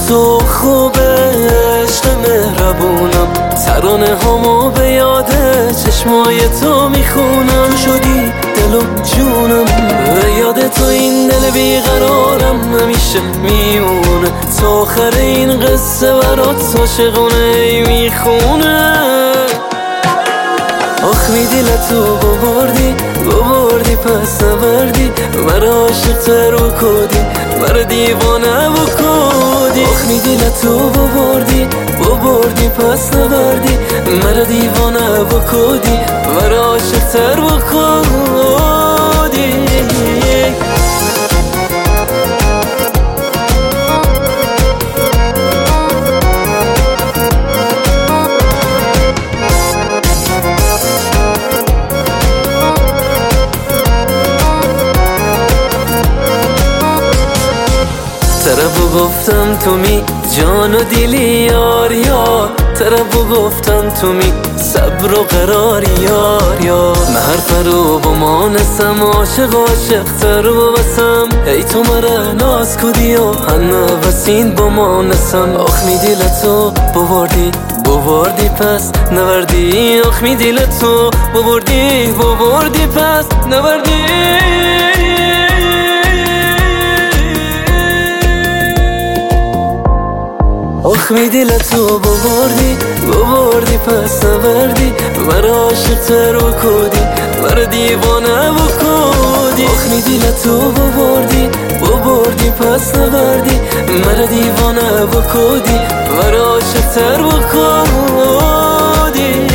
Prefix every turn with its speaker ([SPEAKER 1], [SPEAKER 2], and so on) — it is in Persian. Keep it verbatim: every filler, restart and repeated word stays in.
[SPEAKER 1] تو خوبه عشق مهربونم، ترانه هامو به یاد چشمای تو میخونم. تو شدی دل و جونم، به یاد تو این دل بیقرارم همیشه میمونه. تا آخر این قصه برات عاشقونه میخونه. آخ می دلتو ببردی ببردی پس نبردی، مرا عاشق تر بکدی مرا دیوانه بکدی. آخ می دلتو ببردی ببردی پس نبردی، مرا دیوانه بکدی مرا عاشق تر بکدی. طرفو گفتم تو می جان و دیلی یار یار، طرفو گفتم تو می صبر و قراری یار یار. من حرف رو با ما نسم عاشق عاشق تر و بسم، ای تو مرا ناز کدی و هنه وسین با ما نسم. آخ می دیلتو ببردی ببردی پس نوردی، آخ می دیلتو ببردی ببردی پس نوردی. آخ می دلتو ببردی ببردی پس نبردی، مرا عاشق تر بکدی مرا دیوانه بکدی. آخ می دلتو ببردی ببردی پس نبردی، مرا دیوانه بکدی مرا عاشق تر بکدی.